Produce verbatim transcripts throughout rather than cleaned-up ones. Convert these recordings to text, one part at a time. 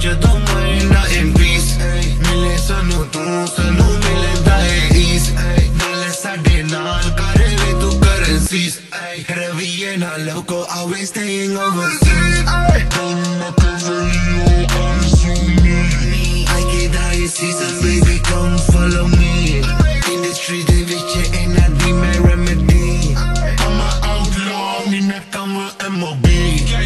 ਜਦੋਂ ਮੈਂ ਨਾ in peace ਮਿਲੇ ਸਾਨੂੰ ਤੂੰ ਸਾਨੂੰ ਮਿਲਦਾ ਏ ease ਨਾਲੇ ਸਾਡੇ ਨਾਲ ਕਰ ਲੈ ਤੂੰ currencies ਰਵੀਏ ਨਾ ਲੋਕੋ always staying overseas I get high season baby come follow me industry ਦੇ ਵਿੱਚ ਇਹਨਾਂ ਦੀ ਮੈਂ remedy I'm a outlaw me ਨਾ ਕੰਮ M O B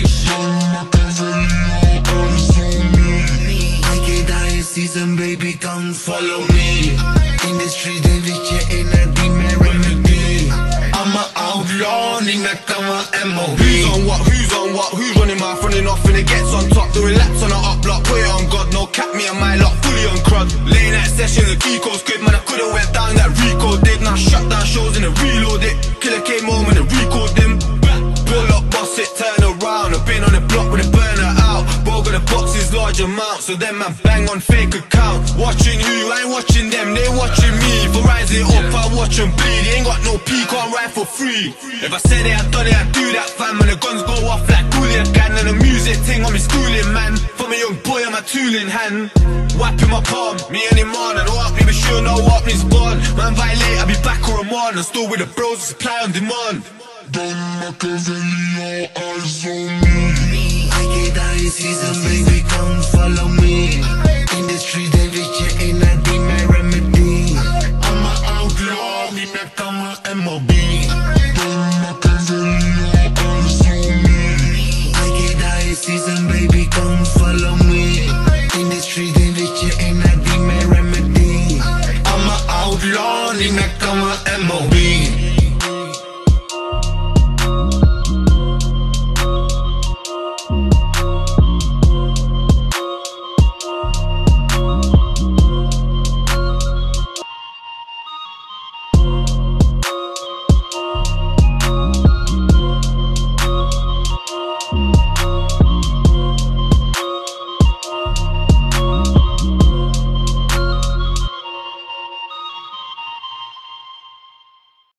Season baby come follow me industry ਦੇ ਵਿੱਚ ਇਹਨਾਂ ਦੀ ਮੈਂ remedy I'm a outlaw nigga come on M O B Who's on what, who's on what, who's running my running off and it gets on top doing laps on the up block, put it on God, no cap me and my lot fully on crud late night session, the Kiko's good man I could've went down that Rico did now shut down shows and then reload it killer came home and then record them pull up boss it turn around I've been on the block with a burner out Boga the boxes large amount so then man bang on fake account watching who I ain't watching them they watching me for rise it up I watch them bleed they ain't got no P can't ride for free if I said it I done it I do that fam and the guns go off like Cooley again and the music thing on me schooling man from a young boy on my tool in hand wiping my palm me and him on and what me be sure no what me's born man violate I be back or I'm on and still with the bros supply on demand Don Machiavelli, all eyes on me I get high season, baby, come follow me